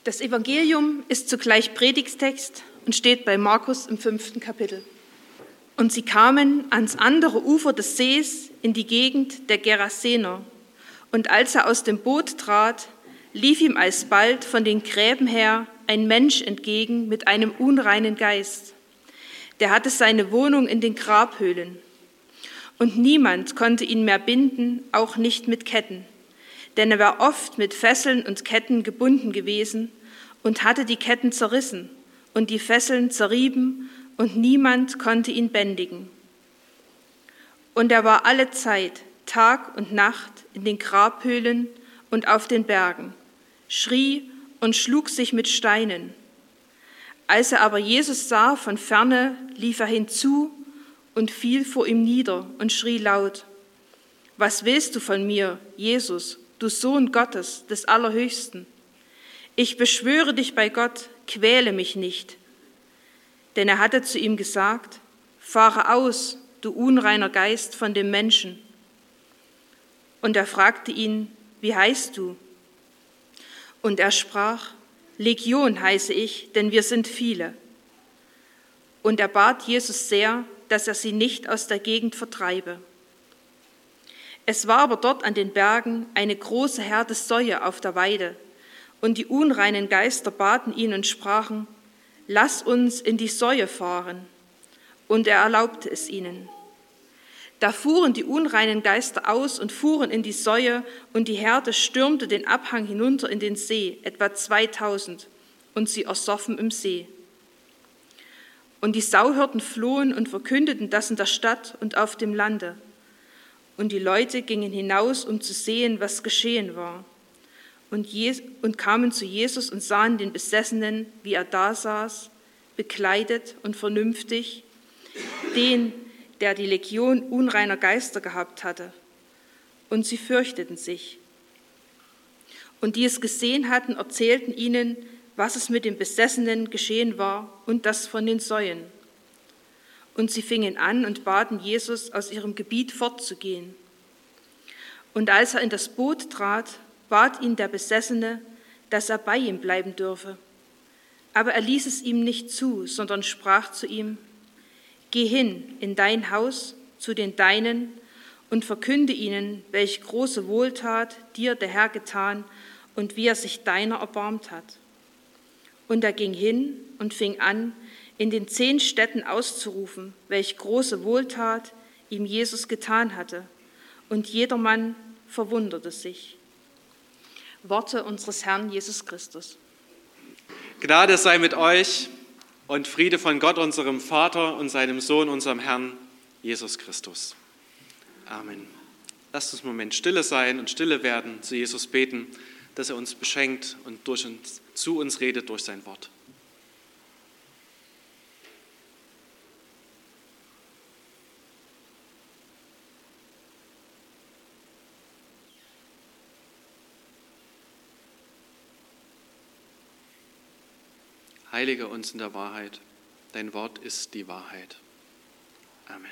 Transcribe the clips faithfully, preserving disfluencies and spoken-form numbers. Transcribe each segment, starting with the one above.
Das Evangelium ist zugleich Predigttext und steht bei Markus im fünften Kapitel. Und sie kamen ans andere Ufer des Sees in die Gegend der Gerasener. Und als er aus dem Boot trat, lief ihm alsbald von den Gräben her ein Mensch entgegen mit einem unreinen Geist. Der hatte seine Wohnung in den Grabhöhlen. Und niemand konnte ihn mehr binden, auch nicht mit Ketten. Denn er war oft mit Fesseln und Ketten gebunden gewesen und hatte die Ketten zerrissen und die Fesseln zerrieben, und niemand konnte ihn bändigen. Und er war alle Zeit, Tag und Nacht, in den Grabhöhlen und auf den Bergen, schrie und schlug sich mit Steinen. Als er aber Jesus sah von ferne, lief er hinzu und fiel vor ihm nieder und schrie laut: Was willst du von mir, Jesus, du Sohn Gottes, des Allerhöchsten? Ich beschwöre dich bei Gott, quäle mich nicht. Denn er hatte zu ihm gesagt: Fahre aus, du unreiner Geist, von dem Menschen. Und er fragte ihn: Wie heißt du? Und er sprach: Legion heiße ich, denn wir sind viele. Und er bat Jesus sehr, dass er sie nicht aus der Gegend vertreibe. Es war aber dort an den Bergen eine große Herde Säue auf der Weide, und die unreinen Geister baten ihn und sprachen: Lass uns in die Säue fahren. Und er erlaubte es ihnen. Da fuhren die unreinen Geister aus und fuhren in die Säue, und die Herde stürmte den Abhang hinunter in den See, etwa zweitausend, und sie ersoffen im See. Und die Sauhirten flohen und verkündeten das in der Stadt und auf dem Lande. Und die Leute gingen hinaus, um zu sehen, was geschehen war. Und, Je- und kamen zu Jesus und sahen den Besessenen, wie er da saß, bekleidet und vernünftig, den, der die Legion unreiner Geister gehabt hatte. Und sie fürchteten sich. Und die es gesehen hatten, erzählten ihnen, was es mit dem Besessenen geschehen war und das von den Säuen. Und sie fingen an und baten Jesus, aus ihrem Gebiet fortzugehen. Und als er in das Boot trat, bat ihn der Besessene, dass er bei ihm bleiben dürfe. Aber er ließ es ihm nicht zu, sondern sprach zu ihm: Geh hin in dein Haus zu den Deinen und verkünde ihnen, welche große Wohltat dir der Herr getan und wie er sich deiner erbarmt hat. Und er ging hin und fing an, in den zehn Städten auszurufen, welche große Wohltat ihm Jesus getan hatte. Und jedermann verwunderte sich. Worte unseres Herrn Jesus Christus. Gnade sei mit euch und Friede von Gott, unserem Vater und seinem Sohn, unserem Herrn Jesus Christus. Amen. Lasst uns einen Moment stille sein und stille werden, zu Jesus beten, dass er uns beschenkt und durch uns, zu uns redet durch sein Wort. Heilige uns in der Wahrheit. Dein Wort ist die Wahrheit. Amen.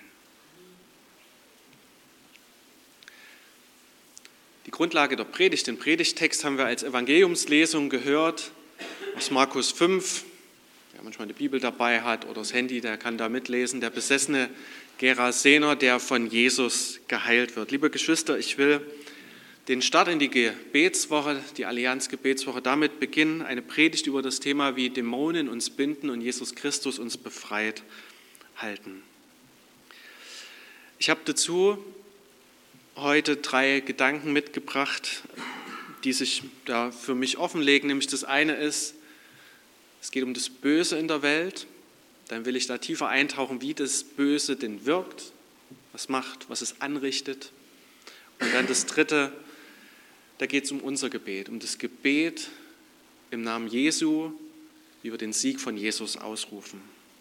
Die Grundlage der Predigt, den Predigttext haben wir als Evangeliumslesung gehört aus Markus fünf. Wer manchmal eine Bibel dabei hat oder das Handy, der kann da mitlesen. Der besessene Gerasener, der von Jesus geheilt wird. Liebe Geschwister, ich will den Start in die Gebetswoche, die Allianz-Gebetswoche, damit beginnen, eine Predigt über das Thema, wie Dämonen uns binden und Jesus Christus uns befreit halten. Ich habe dazu heute drei Gedanken mitgebracht, die sich da für mich offenlegen. Nämlich das eine ist, es geht um das Böse in der Welt. Dann will ich da tiefer eintauchen, wie das Böse denn wirkt, was macht, was es anrichtet. Und dann das dritte, da geht es um unser Gebet, um das Gebet im Namen Jesu, wie wir den Sieg von Jesus ausrufen.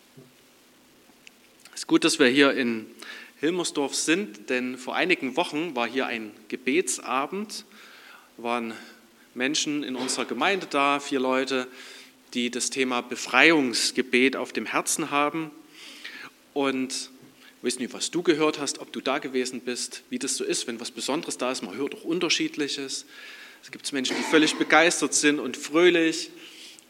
Es ist gut, dass wir hier in Hilmersdorf sind, denn vor einigen Wochen war hier ein Gebetsabend, waren Menschen in unserer Gemeinde da, vier Leute, die das Thema Befreiungsgebet auf dem Herzen haben. Und ich weiß nicht, was du gehört hast, ob du da gewesen bist, wie das so ist, wenn was Besonderes da ist. Man hört auch Unterschiedliches. Es gibt Menschen, die völlig begeistert sind und fröhlich.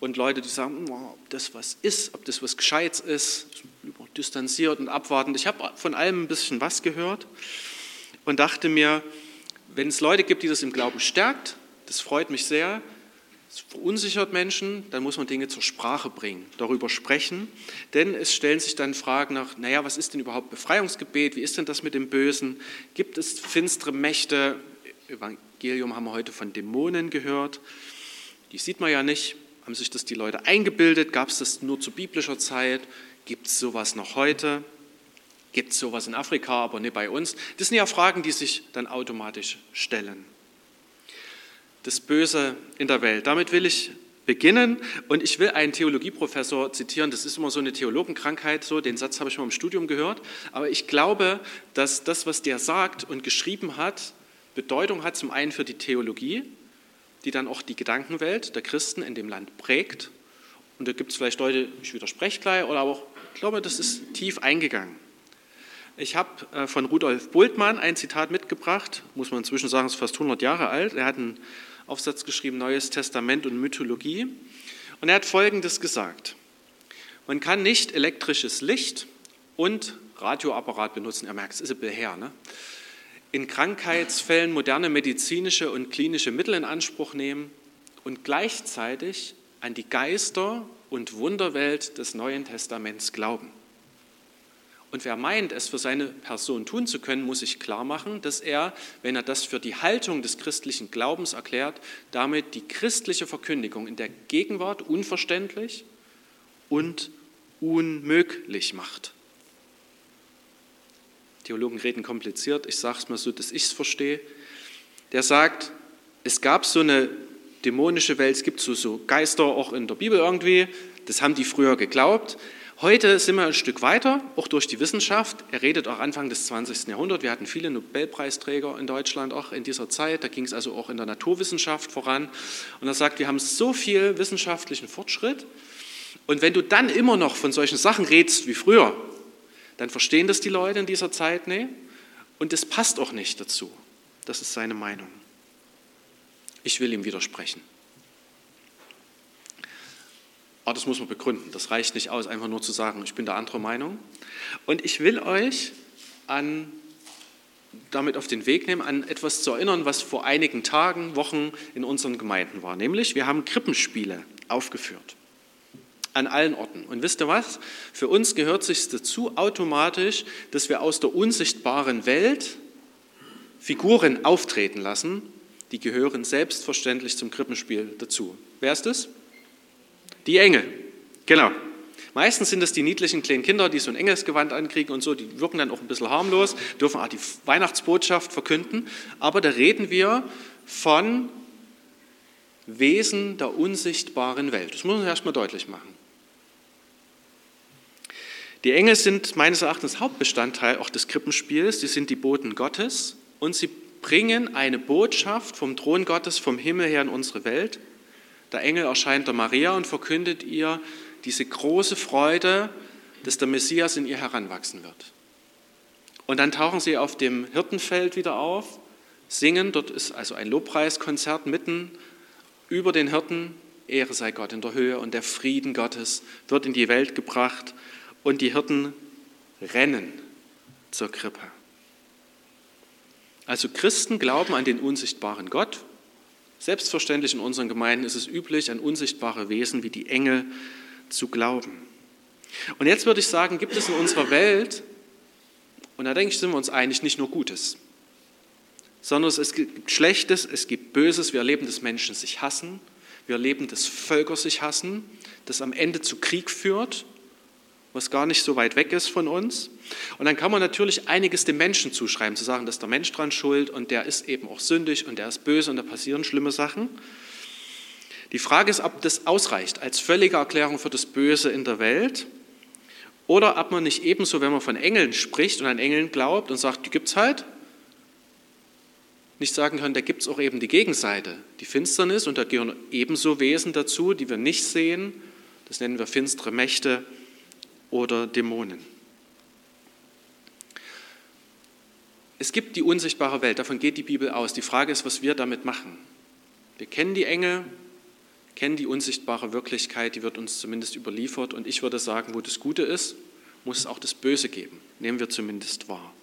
und Leute, die sagen, ob das was ist, ob das was Gescheites ist, distanziert und abwartend. Ich habe von allem ein bisschen was gehört und dachte mir, wenn es Leute gibt, die das im Glauben stärkt, das freut mich sehr, es verunsichert Menschen, dann muss man Dinge zur Sprache bringen, darüber sprechen, denn es stellen sich dann Fragen nach, naja, was ist denn überhaupt Befreiungsgebet, wie ist denn das mit dem Bösen, gibt es finstere Mächte, Evangelium haben wir heute von Dämonen gehört, die sieht man ja nicht, haben sich das die Leute eingebildet, gab es das nur zu biblischer Zeit, gibt es sowas noch heute, gibt es sowas in Afrika, aber nicht bei uns, das sind ja Fragen, die sich dann automatisch stellen. Das Böse in der Welt. Damit will ich beginnen und ich will einen Theologieprofessor zitieren. Das ist immer so eine Theologenkrankheit, so den Satz habe ich mal im Studium gehört. Aber ich glaube, dass das, was der sagt und geschrieben hat, Bedeutung hat zum einen für die Theologie, die dann auch die Gedankenwelt der Christen in dem Land prägt. Und da gibt es vielleicht Leute, ich widerspreche gleich, oder aber auch, ich glaube, das ist tief eingegangen. Ich habe von Rudolf Bultmann ein Zitat mitgebracht, muss man inzwischen sagen, es ist fast hundert Jahre alt. Er hat einen Aufsatz geschrieben, Neues Testament und Mythologie. Und er hat Folgendes gesagt: Man kann nicht elektrisches Licht und Radioapparat benutzen. Er merkt, es ist ein bisschen her, ne? In Krankheitsfällen moderne medizinische und klinische Mittel in Anspruch nehmen und gleichzeitig an die Geister- und Wunderwelt des Neuen Testaments glauben. Und wer meint, es für seine Person tun zu können, muss sich klar machen, dass er, wenn er das für die Haltung des christlichen Glaubens erklärt, damit die christliche Verkündigung in der Gegenwart unverständlich und unmöglich macht. Theologen reden kompliziert, ich sage es mal so, dass ich es verstehe. Der sagt, es gab so eine dämonische Welt, es gibt so, so Geister auch in der Bibel irgendwie, das haben die früher geglaubt. Heute sind wir ein Stück weiter, auch durch die Wissenschaft. Er redet auch Anfang des zwanzigsten Jahrhunderts. Wir hatten viele Nobelpreisträger in Deutschland auch in dieser Zeit. Da ging es also auch in der Naturwissenschaft voran. Und er sagt, wir haben so viel wissenschaftlichen Fortschritt. Und wenn du dann immer noch von solchen Sachen redest wie früher, dann verstehen das die Leute in dieser Zeit nicht. Und das passt auch nicht dazu. Das ist seine Meinung. Ich will ihm widersprechen. Aber das muss man begründen. Das reicht nicht aus, einfach nur zu sagen, ich bin der anderer Meinung. Und ich will euch an, damit auf den Weg nehmen, an etwas zu erinnern, was vor einigen Tagen, Wochen in unseren Gemeinden war. Nämlich, wir haben Krippenspiele aufgeführt. An allen Orten. Und wisst ihr was? Für uns gehört es sich dazu automatisch, dass wir aus der unsichtbaren Welt Figuren auftreten lassen, die gehören selbstverständlich zum Krippenspiel dazu. Wer ist das? Die Engel, genau. Meistens sind es die niedlichen kleinen Kinder, die so ein Engelsgewand ankriegen und so, die wirken dann auch ein bisschen harmlos, dürfen auch die Weihnachtsbotschaft verkünden, aber da reden wir von Wesen der unsichtbaren Welt. Das muss man erstmal deutlich machen. Die Engel sind meines Erachtens Hauptbestandteil auch des Krippenspiels, sie sind die Boten Gottes und sie bringen eine Botschaft vom Thron Gottes vom Himmel her in unsere Welt. Der Engel erscheint der Maria und verkündet ihr diese große Freude, dass der Messias in ihr heranwachsen wird. Und dann tauchen sie auf dem Hirtenfeld wieder auf, singen, dort ist also ein Lobpreiskonzert mitten über den Hirten, Ehre sei Gott in der Höhe und der Frieden Gottes wird in die Welt gebracht und die Hirten rennen zur Krippe. Also Christen glauben an den unsichtbaren Gott. Selbstverständlich in unseren Gemeinden ist es üblich, an unsichtbare Wesen wie die Engel zu glauben. Und jetzt würde ich sagen, gibt es in unserer Welt, und da denke ich, sind wir uns einig, nicht nur Gutes, sondern es gibt Schlechtes, es gibt Böses. Wir erleben, dass Menschen sich hassen. Wir erleben, dass Völker sich hassen, das am Ende zu Krieg führt, was gar nicht so weit weg ist von uns. Und dann kann man natürlich einiges dem Menschen zuschreiben, zu sagen, dass der Mensch dran schuld und der ist eben auch sündig und der ist böse und da passieren schlimme Sachen. Die Frage ist, ob das ausreicht als völlige Erklärung für das Böse in der Welt oder ob man nicht ebenso, wenn man von Engeln spricht und an Engeln glaubt und sagt, die gibt es halt, nicht sagen kann, da gibt es auch eben die Gegenseite, die Finsternis, und da gehören ebenso Wesen dazu, die wir nicht sehen. Das nennen wir finstere Mächte oder Dämonen. Es gibt die unsichtbare Welt, davon geht die Bibel aus. Die Frage ist, was wir damit machen. Wir kennen die Engel, kennen die unsichtbare Wirklichkeit, die wird uns zumindest überliefert. Und ich würde sagen, wo das Gute ist, muss es auch das Böse geben. Nehmen wir zumindest wahr.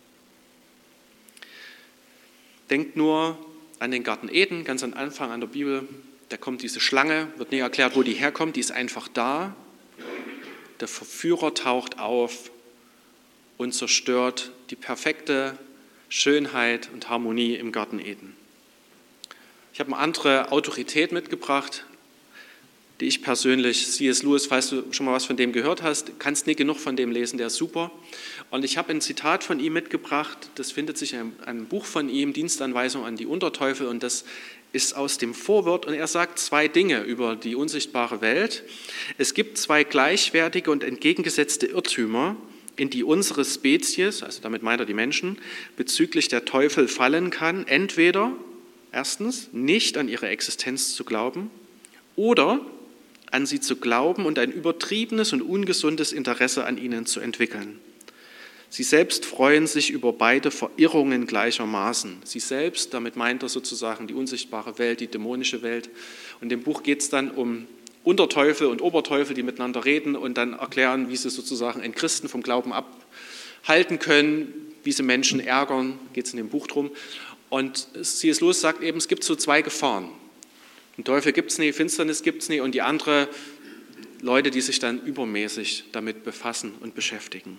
Denkt nur an den Garten Eden, ganz am Anfang an der Bibel. Da kommt diese Schlange, wird nie erklärt, wo die herkommt, die ist einfach da. Der Verführer taucht auf und zerstört die perfekte Schönheit und Harmonie im Garten Eden. Ich habe eine andere Autorität mitgebracht, die ich persönlich, C S Lewis, falls du schon mal was von dem gehört hast, kannst nie genug von dem lesen, der ist super. Und ich habe ein Zitat von ihm mitgebracht, das findet sich in einem, einem Buch von ihm, Dienstanweisung an die Unterteufel, und das ist aus dem Vorwort, und er sagt zwei Dinge über die unsichtbare Welt. Es gibt zwei gleichwertige und entgegengesetzte Irrtümer, in die unsere Spezies, also damit meint er die Menschen, bezüglich der Teufel fallen kann. Entweder, erstens, nicht an ihre Existenz zu glauben oder an sie zu glauben und ein übertriebenes und ungesundes Interesse an ihnen zu entwickeln. Sie selbst freuen sich über beide Verirrungen gleichermaßen. Sie selbst, damit meint er sozusagen die unsichtbare Welt, die dämonische Welt. Und im Buch geht es dann um Unterteufel und Oberteufel, die miteinander reden und dann erklären, wie sie sozusagen einen Christen vom Glauben abhalten können, wie sie Menschen ärgern, geht es in dem Buch drum. Und C S Lewis sagt eben, es gibt so zwei Gefahren. Den Teufel gibt es nicht, Finsternis gibt es nicht, und die andere Leute, die sich dann übermäßig damit befassen und beschäftigen.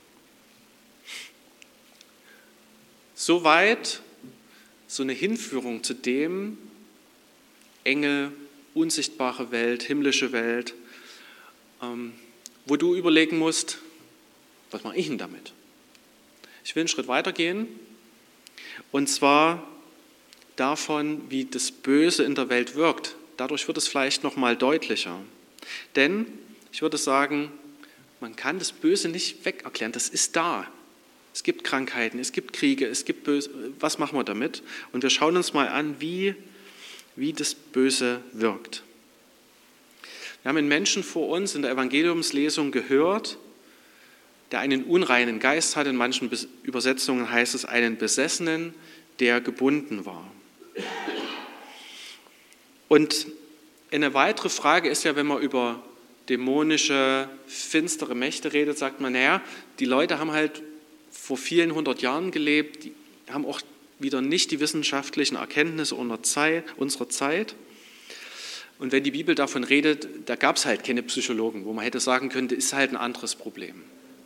Soweit so eine Hinführung zu dem, Engel, unsichtbare Welt, himmlische Welt, ähm, wo du überlegen musst, was mache ich denn damit? Ich will einen Schritt weiter gehen, und zwar davon, wie das Böse in der Welt wirkt. Dadurch wird es vielleicht noch mal deutlicher. Denn ich würde sagen, man kann das Böse nicht weg erklären, das ist da. Es gibt Krankheiten, es gibt Kriege, es gibt Böse. Was machen wir damit? Und wir schauen uns mal an, wie, wie das Böse wirkt. Wir haben einen Menschen vor uns in der Evangeliumslesung gehört, der einen unreinen Geist hat. In manchen Übersetzungen heißt es einen Besessenen, der gebunden war. Und eine weitere Frage ist ja, wenn man über dämonische, finstere Mächte redet, sagt man, naja, die Leute haben halt vor vielen hundert Jahren gelebt, die haben auch wieder nicht die wissenschaftlichen Erkenntnisse unserer Zeit. Und wenn die Bibel davon redet, da gab es halt keine Psychologen, wo man hätte sagen können, das ist halt ein anderes Problem.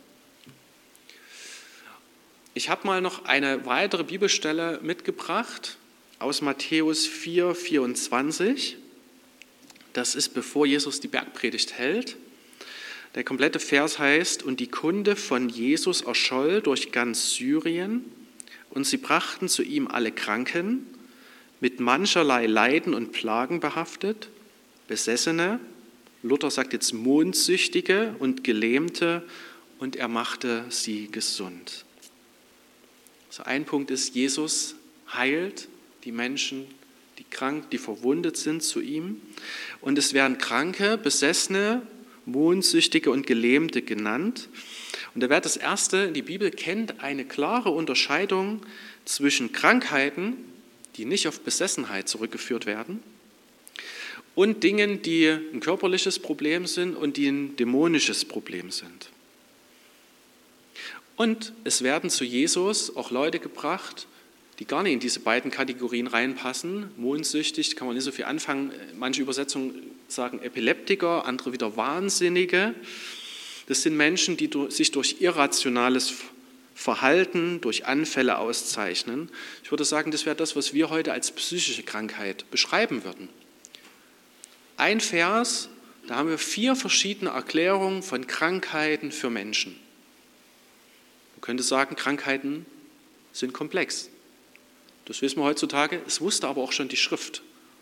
Ich habe mal noch eine weitere Bibelstelle mitgebracht aus Matthäus vier, vierundzwanzig. Das ist, bevor Jesus die Bergpredigt hält. Der komplette Vers heißt, und die Kunde von Jesus erscholl durch ganz Syrien, und sie brachten zu ihm alle Kranken, mit mancherlei Leiden und Plagen behaftet, Besessene, Luther sagt jetzt Mondsüchtige und Gelähmte, und er machte sie gesund. So ein Punkt ist, Jesus heilt die Menschen, die krank, die verwundet sind, zu ihm. Und es werden Kranke, Besessene, Mondsüchtige und Gelähmte genannt. Und da wird das Erste, die Bibel kennt eine klare Unterscheidung zwischen Krankheiten, die nicht auf Besessenheit zurückgeführt werden, und Dingen, die ein körperliches Problem sind und die ein dämonisches Problem sind. Und es werden zu Jesus auch Leute gebracht, die gar nicht in diese beiden Kategorien reinpassen. Mondsüchtig kann man nicht so viel anfangen. Manche Übersetzungen sagen Epileptiker, andere wieder Wahnsinnige. Das sind Menschen, die sich durch irrationales Verhalten, durch Anfälle auszeichnen. Ich würde sagen, das wäre das, was wir heute als psychische Krankheit beschreiben würden. Ein Vers, da haben wir vier verschiedene Erklärungen von Krankheiten für Menschen. Man könnte sagen, Krankheiten sind komplex. Das wissen wir heutzutage, es wusste aber auch schon die Schrift.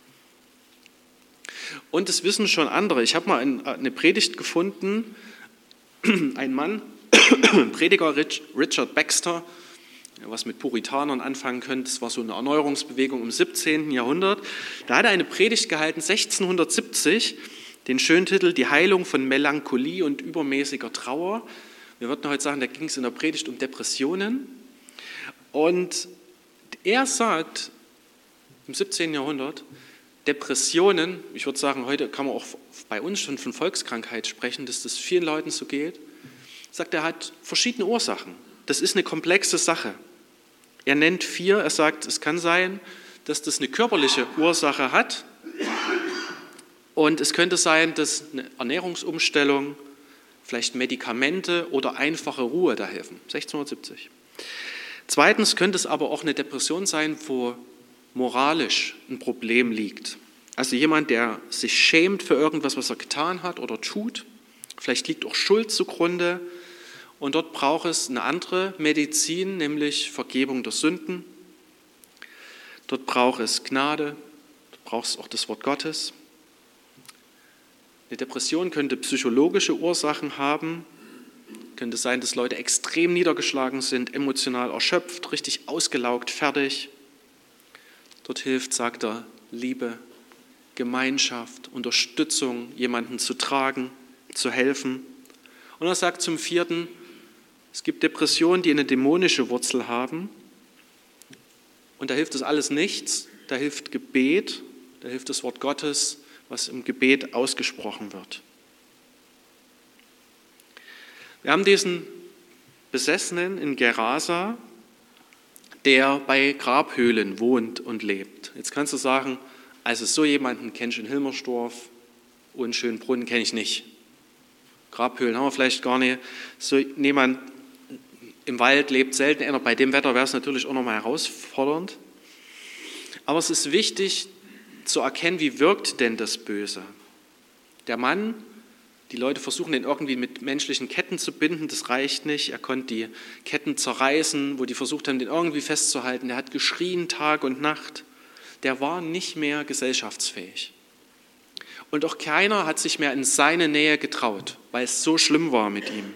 Und es wissen schon andere. Ich habe mal eine Predigt gefunden, ein Mann, Prediger Richard Baxter, was mit Puritanern anfangen könnte, das war so eine Erneuerungsbewegung im siebzehnten Jahrhundert. Da hat er eine Predigt gehalten, sechzehnhundertsiebzig, den schönen Titel Die Heilung von Melancholie und übermäßiger Trauer. Wir würden heute sagen, da ging es in der Predigt um Depressionen. Und er sagt im siebzehnten Jahrhundert, Depressionen, ich würde sagen, heute kann man auch bei uns schon von Volkskrankheit sprechen, dass das vielen Leuten so geht, sagt er, hat verschiedene Ursachen. Das ist eine komplexe Sache. Er nennt vier, er sagt, es kann sein, dass das eine körperliche Ursache hat und es könnte sein, dass eine Ernährungsumstellung, vielleicht Medikamente oder einfache Ruhe da helfen. sechzehnhundertsiebzig. Zweitens könnte es aber auch eine Depression sein, wo moralisch ein Problem liegt. Also jemand, der sich schämt für irgendwas, was er getan hat oder tut. Vielleicht liegt auch Schuld zugrunde. Und dort braucht es eine andere Medizin, nämlich Vergebung der Sünden. Dort braucht es Gnade, dort braucht es auch das Wort Gottes. Eine Depression könnte psychologische Ursachen haben. Könnte sein, dass Leute extrem niedergeschlagen sind, emotional erschöpft, richtig ausgelaugt, fertig. Dort hilft, sagt er, Liebe, Gemeinschaft, Unterstützung, jemanden zu tragen, zu helfen. Und er sagt zum Vierten, es gibt Depressionen, die eine dämonische Wurzel haben. Und da hilft das alles nichts. Da hilft Gebet, da hilft das Wort Gottes, was im Gebet ausgesprochen wird. Wir haben diesen Besessenen in Gerasa, der bei Grabhöhlen wohnt und lebt. Jetzt kannst du sagen, also so jemanden kenne ich in Hilmersdorf und Schönbrunn kenne ich nicht. Grabhöhlen haben wir vielleicht gar nicht. So jemand im Wald lebt selten einer. Bei dem Wetter wäre es natürlich auch nochmal herausfordernd. Aber es ist wichtig zu erkennen, wie wirkt denn das Böse. Der Mann, die Leute versuchen den irgendwie mit menschlichen Ketten zu binden, das reicht nicht. Er konnte die Ketten zerreißen, wo die versucht haben, den irgendwie festzuhalten. Der hat geschrien Tag und Nacht. Der war nicht mehr gesellschaftsfähig. Und auch keiner hat sich mehr in seine Nähe getraut, weil es so schlimm war mit ihm.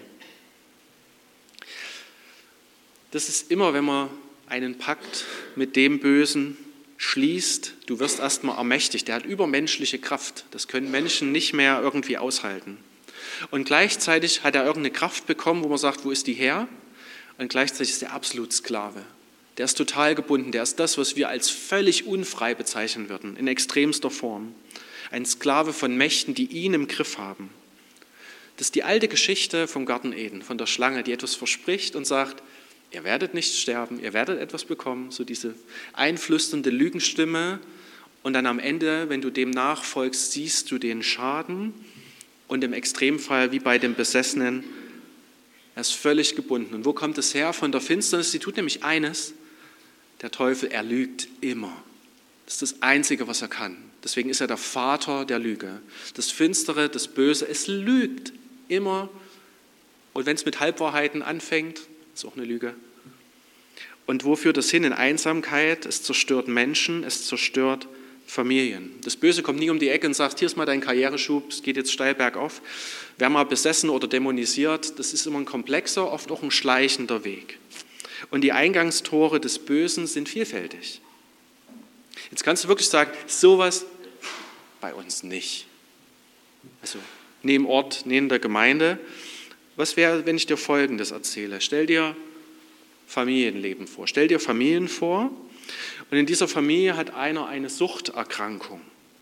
Das ist immer, wenn man einen Pakt mit dem Bösen schließt, du wirst erstmal ermächtigt. Der hat übermenschliche Kraft. Das können Menschen nicht mehr irgendwie aushalten. Und gleichzeitig hat er irgendeine Kraft bekommen, wo man sagt, wo ist die her? Und gleichzeitig ist er absolut Sklave. Der ist total gebunden. Der ist das, was wir als völlig unfrei bezeichnen würden, in extremster Form. Ein Sklave von Mächten, die ihn im Griff haben. Das ist die alte Geschichte vom Garten Eden, von der Schlange, die etwas verspricht und sagt, ihr werdet nicht sterben, ihr werdet etwas bekommen, so diese einflüsternde Lügenstimme. Und dann am Ende, wenn du dem nachfolgst, siehst du den Schaden. Und im Extremfall, wie bei dem Besessenen, er ist völlig gebunden. Und wo kommt es her? Von der Finsternis. Sie tut nämlich eines, der Teufel, er lügt immer. Das ist das Einzige, was er kann. Deswegen ist er der Vater der Lüge. Das Finstere, das Böse, es lügt immer. Und wenn es mit Halbwahrheiten anfängt, ist auch eine Lüge. Und wo führt das hin? In Einsamkeit, es zerstört Menschen, es zerstört Familien. Das Böse kommt nie um die Ecke und sagt, hier ist mal dein Karriereschub, es geht jetzt steil bergauf. Wer mal besessen oder dämonisiert, das ist immer ein komplexer, oft auch ein schleichender Weg. Und die Eingangstore des Bösen sind vielfältig. Jetzt kannst du wirklich sagen, sowas bei uns nicht. Also neben Ort, neben der Gemeinde. Was wäre, wenn ich dir Folgendes erzähle? Stell dir Familienleben vor. Stell dir Familien vor und in dieser Familie hat einer eine Suchterkrankung.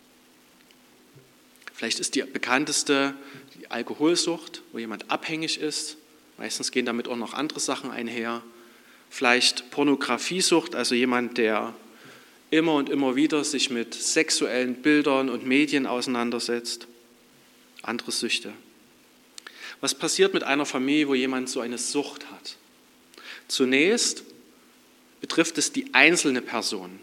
Vielleicht ist die bekannteste die Alkoholsucht, wo jemand abhängig ist. Meistens gehen damit auch noch andere Sachen einher. Vielleicht Pornografiesucht, also jemand, der immer und immer wieder sich mit sexuellen Bildern und Medien auseinandersetzt. Andere Süchte. Was passiert mit einer Familie, wo jemand so eine Sucht hat? Zunächst betrifft es die einzelne Person.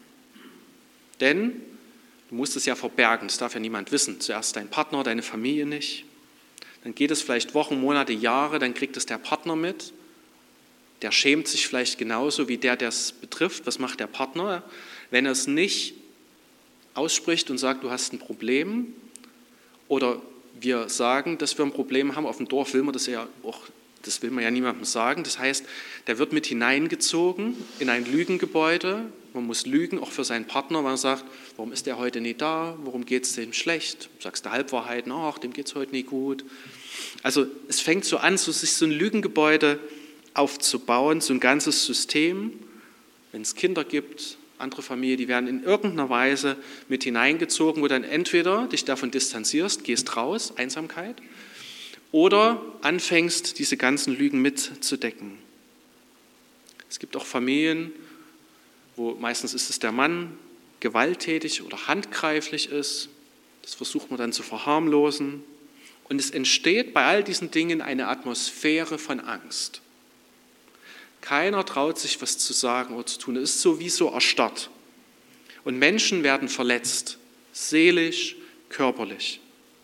Denn du musst es ja verbergen, das darf ja niemand wissen. Zuerst dein Partner, deine Familie nicht. Dann geht es vielleicht Wochen, Monate, Jahre, dann kriegt es der Partner mit. Der schämt sich vielleicht genauso wie der, der es betrifft. Was macht der Partner? Wenn er es nicht ausspricht und sagt, du hast ein Problem, oder wir sagen, dass wir ein Problem haben, auf dem Dorf will man das ja auch, das will man ja niemandem sagen. Das heißt, der wird mit hineingezogen in ein Lügengebäude. Man muss lügen, auch für seinen Partner, weil man sagt, warum ist der heute nicht da? Warum geht es dem schlecht? Du sagst der Halbwahrheiten, ach, dem geht es heute nicht gut. Also es fängt so an, so, sich so ein Lügengebäude aufzubauen, so ein ganzes System. Wenn es Kinder gibt, andere Familie, die werden in irgendeiner Weise mit hineingezogen, wo dann entweder dich davon distanzierst, gehst raus, Einsamkeit, oder anfängst, diese ganzen Lügen mitzudecken. Es gibt auch Familien, wo meistens ist es der Mann gewalttätig oder handgreiflich ist. Das versucht man dann zu verharmlosen. Und es entsteht bei all diesen Dingen eine Atmosphäre von Angst. Keiner traut sich, was zu sagen oder zu tun. Es ist sowieso erstarrt. Und Menschen werden verletzt, seelisch, körperlich.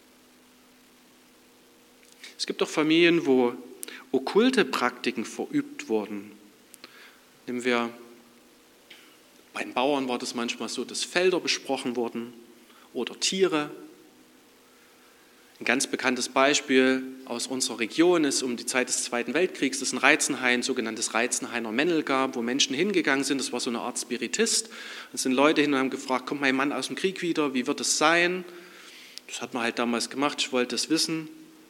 Es gibt auch Familien, wo okkulte Praktiken verübt wurden. Nehmen wir, bei den Bauern war das manchmal so, dass Felder besprochen wurden oder Tiere. Ein ganz bekanntes Beispiel aus unserer Region ist um die Zeit des Zweiten Weltkriegs, dass es in Reizenhain ein sogenanntes Reizenhainer Männel gab, wo Menschen hingegangen sind, das war so eine Art Spiritist. Es sind Leute hin und haben gefragt, kommt mein Mann aus dem Krieg wieder, wie wird es sein? Das hat man halt damals gemacht, ich wollte es wissen.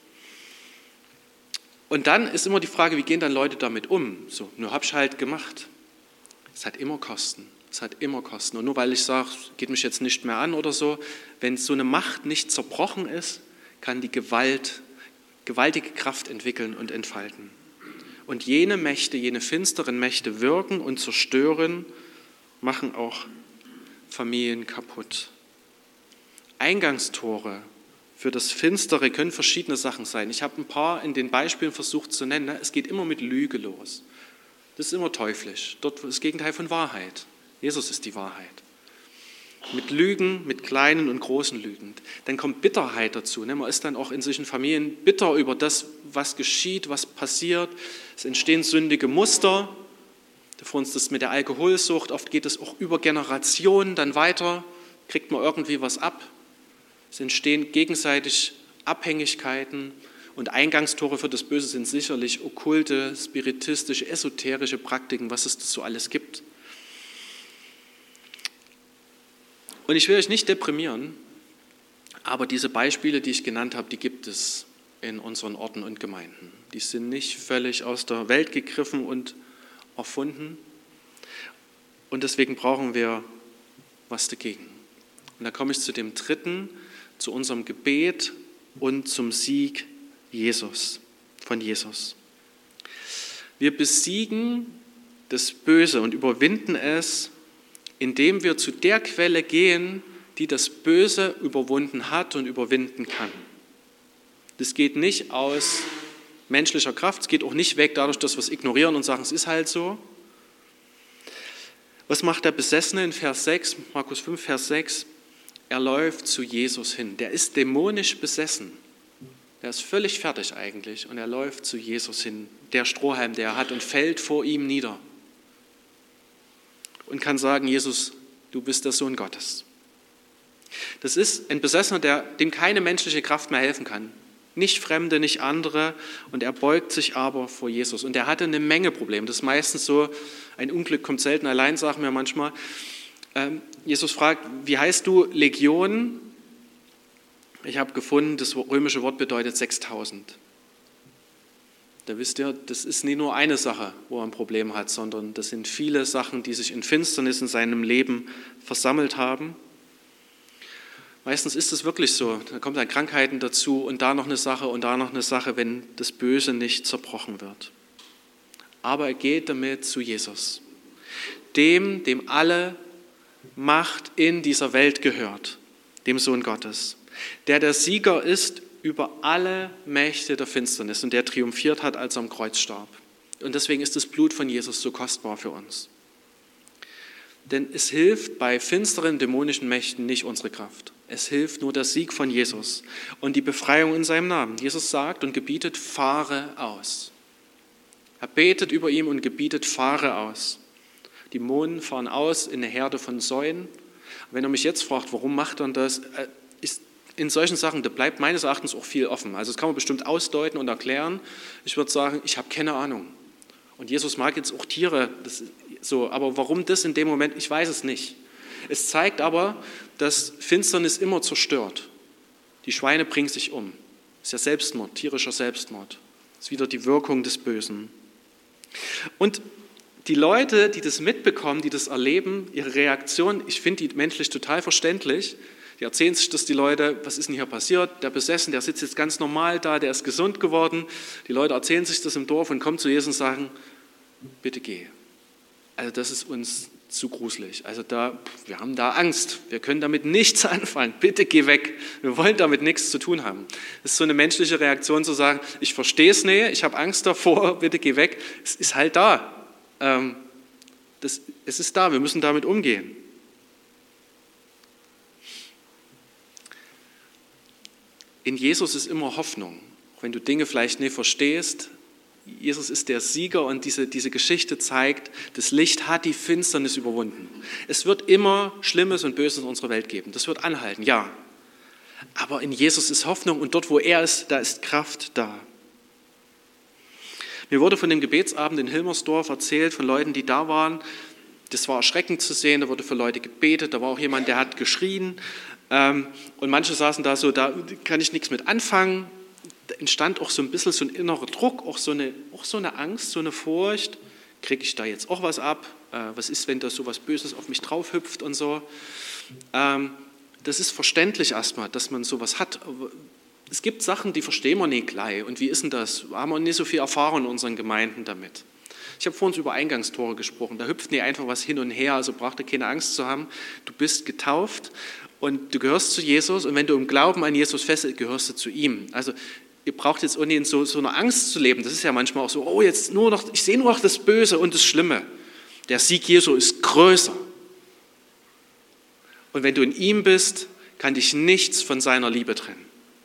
Und dann ist immer die Frage, wie gehen dann Leute damit um? So, nur habe ich halt gemacht. Es hat immer Kosten. Es hat immer Kosten. Und nur weil ich sage, geht mich jetzt nicht mehr an oder so, wenn so eine Macht nicht zerbrochen ist, kann die Gewalt, gewaltige Kraft entwickeln und entfalten. Und jene Mächte, jene finsteren Mächte wirken und zerstören, machen auch Familien kaputt. Eingangstore für das Finstere können verschiedene Sachen sein. Ich habe ein paar in den Beispielen versucht zu nennen. Es geht immer mit Lüge los. Das ist immer teuflisch. Dort ist das Gegenteil von Wahrheit. Jesus ist die Wahrheit. Mit Lügen, mit kleinen und großen Lügen. Dann kommt Bitterheit dazu. Man ist dann auch in solchen Familien bitter über das, was geschieht, was passiert. Es entstehen sündige Muster. Für uns das mit der Alkoholsucht. Oft geht es auch über Generationen dann weiter. Kriegt man irgendwie was ab. Es entstehen gegenseitig Abhängigkeiten und Eingangstore für das Böse sind sicherlich okkulte, spiritistische, esoterische Praktiken, was es das so alles gibt. Und ich will euch nicht deprimieren, aber diese Beispiele, die ich genannt habe, die gibt es in unseren Orten und Gemeinden. Die sind nicht völlig aus der Welt gegriffen und erfunden. Und deswegen brauchen wir was dagegen. Und da komme ich zu dem dritten, zu unserem Gebet und zum Sieg Jesus, von Jesus. Wir besiegen das Böse und überwinden es, indem wir zu der Quelle gehen, die das Böse überwunden hat und überwinden kann. Das geht nicht aus menschlicher Kraft, es geht auch nicht weg dadurch, dass wir es ignorieren und sagen, es ist halt so. Was macht der Besessene in Vers sechs, Markus fünf, Vers sechs? Er läuft zu Jesus hin. Der ist dämonisch besessen. Der ist völlig fertig eigentlich und er läuft zu Jesus hin, der Strohhalm, der er hat, und fällt vor ihm nieder. Und kann sagen, Jesus, du bist der Sohn Gottes. Das ist ein Besessener, der, dem keine menschliche Kraft mehr helfen kann. Nicht Fremde, nicht andere. Und er beugt sich aber vor Jesus. Und er hatte eine Menge Probleme. Das ist meistens so, ein Unglück kommt selten allein, sagen wir manchmal. Ähm, Jesus fragt, wie heißt du? Legion? Ich habe gefunden, das römische Wort bedeutet sechstausend. Da wisst ihr, das ist nicht nur eine Sache, wo er ein Problem hat, sondern das sind viele Sachen, die sich in Finsternis in seinem Leben versammelt haben. Meistens ist es wirklich so, da kommen dann Krankheiten dazu und da noch eine Sache und da noch eine Sache, wenn das Böse nicht zerbrochen wird. Aber er geht damit zu Jesus, dem, dem alle Macht in dieser Welt gehört, dem Sohn Gottes, der der Sieger ist über alle Mächte der Finsternis und der triumphiert hat, als er am Kreuz starb. Und deswegen ist das Blut von Jesus so kostbar für uns. Denn es hilft bei finsteren, dämonischen Mächten nicht unsere Kraft. Es hilft nur der Sieg von Jesus und die Befreiung in seinem Namen. Jesus sagt und gebietet, fahre aus. Er betet über ihm und gebietet, fahre aus. Die Dämonen fahren aus in eine Herde von Säuen. Wenn er mich jetzt fragt, warum macht er das, ist in solchen Sachen, da bleibt meines Erachtens auch viel offen. Also das kann man bestimmt ausdeuten und erklären. Ich würde sagen, ich habe keine Ahnung. Und Jesus mag jetzt auch Tiere, das so, aber warum das in dem Moment, ich weiß es nicht. Es zeigt aber, dass Finsternis immer zerstört. Die Schweine bringen sich um. Das ist ja Selbstmord, tierischer Selbstmord. Das ist wieder die Wirkung des Bösen. Und die Leute, die das mitbekommen, die das erleben, ihre Reaktion, ich finde die menschlich total verständlich. Die erzählen sich das, die Leute, was ist denn hier passiert? Der Besessen, der sitzt jetzt ganz normal da, der ist gesund geworden. Die Leute erzählen sich das im Dorf und kommen zu Jesus und sagen, bitte geh. Also das ist uns zu gruselig. Also da, wir haben da Angst. Wir können damit nichts anfangen. Bitte geh weg. Wir wollen damit nichts zu tun haben. Das ist so eine menschliche Reaktion zu sagen, ich verstehe es nicht, ich habe Angst davor, bitte geh weg. Es ist halt da. Ähm, das, es ist da, wir müssen damit umgehen. In Jesus ist immer Hoffnung. Auch wenn du Dinge vielleicht nicht verstehst, Jesus ist der Sieger und diese, diese Geschichte zeigt, das Licht hat die Finsternis überwunden. Es wird immer Schlimmes und Böses in unserer Welt geben. Das wird anhalten, ja. Aber in Jesus ist Hoffnung und dort, wo er ist, da ist Kraft da. Mir wurde von dem Gebetsabend in Hilmersdorf erzählt, von Leuten, die da waren. Das war erschreckend zu sehen, da wurde für Leute gebetet, da war auch jemand, der hat geschrien. Und manche saßen da so, da kann ich nichts mit anfangen. Da entstand auch so ein bisschen so ein innerer Druck, auch so eine, auch so eine Angst, so eine Furcht. Kriege ich da jetzt auch was ab? Was ist, wenn da so was Böses auf mich drauf hüpft und so? Das ist verständlich erstmal, dass man sowas hat. Es gibt Sachen, die verstehen wir nicht gleich. Und wie ist denn das? Haben wir nicht so viel Erfahrung in unseren Gemeinden damit. Ich habe vorhin über Eingangstore gesprochen. Da hüpft nicht einfach was hin und her, also braucht ihr keine Angst zu haben. Du bist getauft und du gehörst zu Jesus. Und wenn du im Glauben an Jesus festhältst, gehörst du zu ihm. Also ihr braucht jetzt auch nicht in so, so einer Angst zu leben. Das ist ja manchmal auch so, oh, jetzt nur noch, ich sehe nur noch das Böse und das Schlimme. Der Sieg Jesu ist größer. Und wenn du in ihm bist, kann dich nichts von seiner Liebe trennen.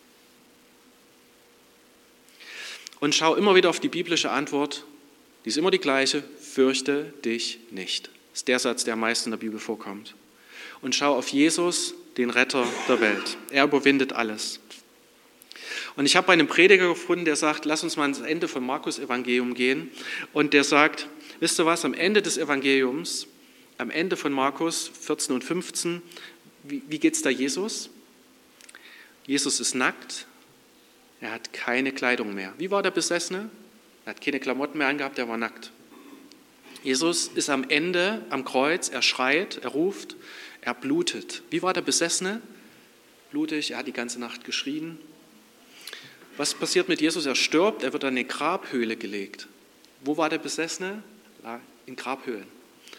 Und schau immer wieder auf die biblische Antwort, die ist immer die gleiche, fürchte dich nicht. Das ist der Satz, der am meisten in der Bibel vorkommt. Und schau auf Jesus, den Retter der Welt. Er überwindet alles. Und ich habe einen Prediger gefunden, der sagt, lass uns mal ans Ende vom Markus-Evangelium gehen. Und der sagt, wisst ihr was, am Ende des Evangeliums, am Ende von Markus vierzehn und fünfzehn, wie, wie geht es da Jesus? Jesus ist nackt. Er hat keine Kleidung mehr. Wie war der Besessene? Er hat keine Klamotten mehr angehabt, er war nackt. Jesus ist am Ende am Kreuz, er schreit, er ruft, er blutet. Wie war der Besessene? Blutig, er hat die ganze Nacht geschrien. Was passiert mit Jesus? Er stirbt, er wird in eine Grabhöhle gelegt. Wo war der Besessene? In Grabhöhlen.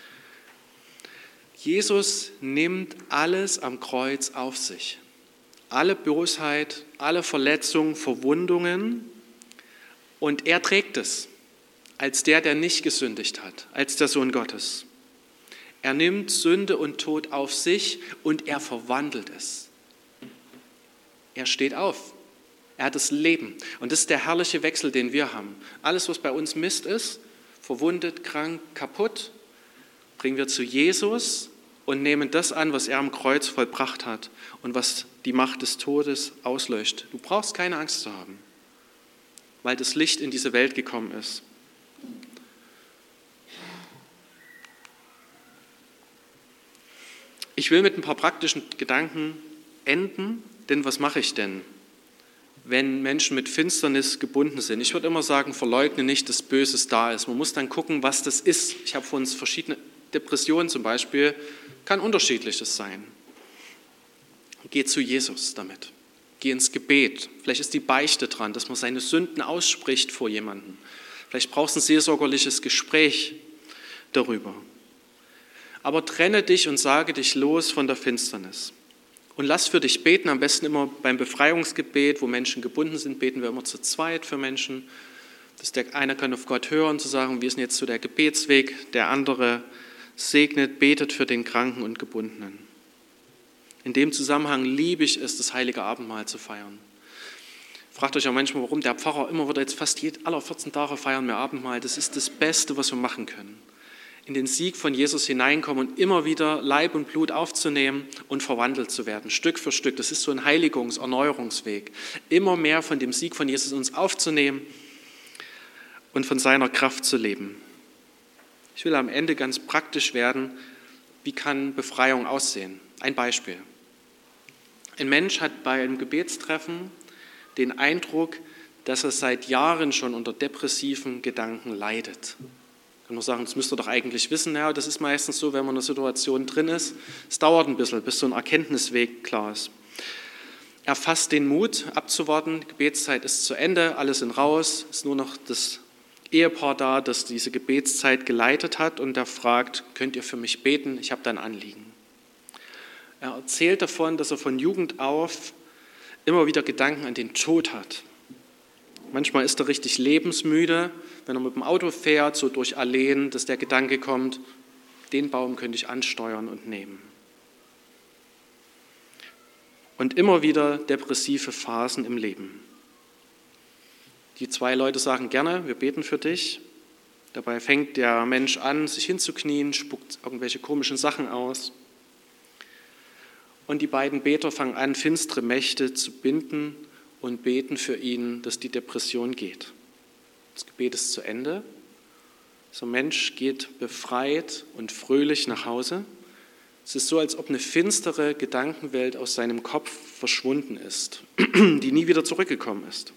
Jesus nimmt alles am Kreuz auf sich. Alle Bosheit, alle Verletzungen, Verwundungen. Und er trägt es als der, der nicht gesündigt hat, als der Sohn Gottes. Er nimmt Sünde und Tod auf sich und er verwandelt es. Er steht auf. Er hat das Leben. Und das ist der herrliche Wechsel, den wir haben. Alles, was bei uns Mist ist, verwundet, krank, kaputt, bringen wir zu Jesus und nehmen das an, was er am Kreuz vollbracht hat und was die Macht des Todes auslöscht. Du brauchst keine Angst zu haben, weil das Licht in diese Welt gekommen ist. Ich will mit ein paar praktischen Gedanken enden, denn was mache ich denn, wenn Menschen mit Finsternis gebunden sind? Ich würde immer sagen, verleugne nicht, dass Böses da ist. Man muss dann gucken, was das ist. Ich habe von uns verschiedene Depressionen zum Beispiel, kann unterschiedliches sein. Geh zu Jesus damit. Geh ins Gebet. Vielleicht ist die Beichte dran, dass man seine Sünden ausspricht vor jemandem. Vielleicht brauchst du ein seelsorgerliches Gespräch darüber. Aber trenne dich und sage dich los von der Finsternis. Und lass für dich beten, am besten immer beim Befreiungsgebet, wo Menschen gebunden sind, beten wir immer zu zweit für Menschen. Dass der eine kann auf Gott hören, zu sagen, wir sind jetzt so der Gebetsweg, der andere segnet, betet für den Kranken und Gebundenen. In dem Zusammenhang liebe ich es, das heilige Abendmahl zu feiern. Fragt euch auch manchmal, warum der Pfarrer immer wieder jetzt fast jede, alle vierzehn Tage feiern wir Abendmahl. Das ist das Beste, was wir machen können. In den Sieg von Jesus hineinkommen und immer wieder Leib und Blut aufzunehmen und verwandelt zu werden, Stück für Stück. Das ist so ein Heiligungs-, Erneuerungsweg. Immer mehr von dem Sieg von Jesus uns aufzunehmen und von seiner Kraft zu leben. Ich will am Ende ganz praktisch werden. Wie kann Befreiung aussehen? Ein Beispiel. Ein Mensch hat bei einem Gebetstreffen den Eindruck, dass er seit Jahren schon unter depressiven Gedanken leidet. Kann man sagen, das müsst ihr doch eigentlich wissen. Ja, das ist meistens so, wenn man in einer Situation drin ist. Es dauert ein bisschen, bis so ein Erkenntnisweg klar ist. Er fasst den Mut, abzuwarten. Die Gebetszeit ist zu Ende, alle sind raus. Es ist nur noch das Ehepaar da, das diese Gebetszeit geleitet hat. Und er fragt, könnt ihr für mich beten? Ich habe da ein Anliegen. Er erzählt davon, dass er von Jugend auf immer wieder Gedanken an den Tod hat. Manchmal ist er richtig lebensmüde, wenn er mit dem Auto fährt, so durch Alleen, dass der Gedanke kommt, den Baum könnte ich ansteuern und nehmen. Und immer wieder depressive Phasen im Leben. Die zwei Leute sagen gerne, wir beten für dich. Dabei fängt der Mensch an, sich hinzuknien, spuckt irgendwelche komischen Sachen aus. Und die beiden Beter fangen an, finstere Mächte zu binden und beten für ihn, dass die Depression geht. Das Gebet ist zu Ende. So ein Mensch geht befreit und fröhlich nach Hause. Es ist so, als ob eine finstere Gedankenwelt aus seinem Kopf verschwunden ist, die nie wieder zurückgekommen ist.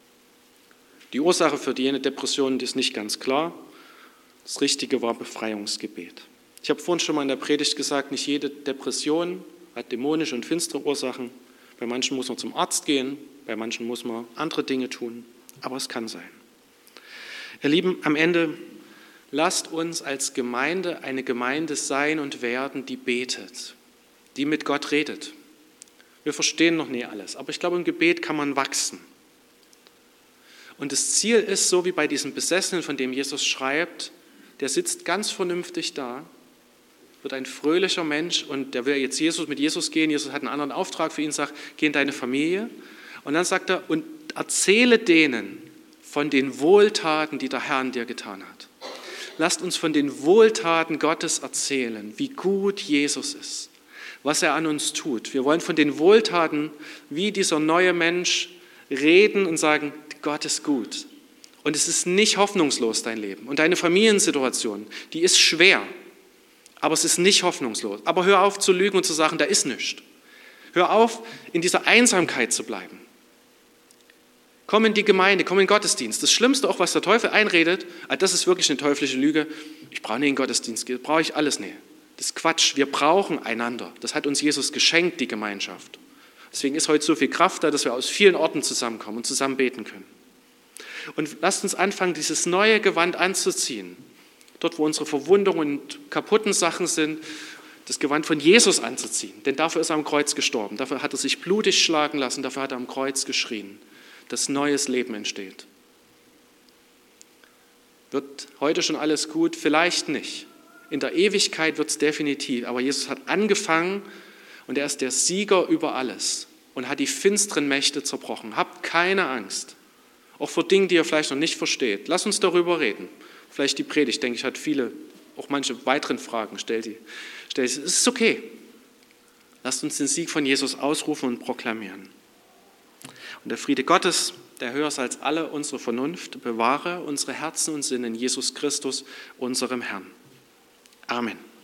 Die Ursache für jene Depression ist nicht ganz klar. Das Richtige war Befreiungsgebet. Ich habe vorhin schon mal in der Predigt gesagt, nicht jede Depression hat dämonische und finstere Ursachen. Bei manchen muss man zum Arzt gehen, bei manchen muss man andere Dinge tun, aber es kann sein. Ihr Lieben, am Ende lasst uns als Gemeinde eine Gemeinde sein und werden, die betet, die mit Gott redet. Wir verstehen noch nie alles, aber ich glaube, im Gebet kann man wachsen. Und das Ziel ist, so wie bei diesem Besessenen, von dem Jesus schreibt, der sitzt ganz vernünftig da, wird ein fröhlicher Mensch und der will jetzt Jesus, mit Jesus gehen. Jesus hat einen anderen Auftrag für ihn, sagt, geh in deine Familie. Und dann sagt er, und erzähle denen von den Wohltaten, die der Herr an dir getan hat. Lasst uns von den Wohltaten Gottes erzählen, wie gut Jesus ist, was er an uns tut. Wir wollen von den Wohltaten, wie dieser neue Mensch, reden und sagen, Gott ist gut. Und es ist nicht hoffnungslos, dein Leben. Und deine Familiensituation, die ist schwer. Aber es ist nicht hoffnungslos. Aber hör auf zu lügen und zu sagen, da ist nichts. Hör auf, in dieser Einsamkeit zu bleiben. Komm in die Gemeinde, komm in den Gottesdienst. Das Schlimmste auch, was der Teufel einredet, das ist wirklich eine teuflische Lüge. Ich brauche nicht einen Gottesdienst, das brauche ich alles nicht. Das ist Quatsch, wir brauchen einander. Das hat uns Jesus geschenkt, die Gemeinschaft. Deswegen ist heute so viel Kraft da, dass wir aus vielen Orten zusammenkommen und zusammen beten können. Und lasst uns anfangen, dieses neue Gewand anzuziehen. Dort, wo unsere Verwundungen und kaputten Sachen sind, das Gewand von Jesus anzuziehen. Denn dafür ist er am Kreuz gestorben. Dafür hat er sich blutig schlagen lassen. Dafür hat er am Kreuz geschrien, dass neues Leben entsteht. Wird heute schon alles gut? Vielleicht nicht. In der Ewigkeit wird es definitiv. Aber Jesus hat angefangen und er ist der Sieger über alles und hat die finsteren Mächte zerbrochen. Habt keine Angst. Auch vor Dingen, die ihr vielleicht noch nicht versteht. Lasst uns darüber reden. Vielleicht die Predigt, denke ich, hat viele, auch manche weiteren Fragen. Stellt die, stellt die. Es ist okay. Lasst uns den Sieg von Jesus ausrufen und proklamieren. Und der Friede Gottes, der höher ist als alle unsere Vernunft, bewahre unsere Herzen und Sinne in Jesus Christus, unserem Herrn. Amen.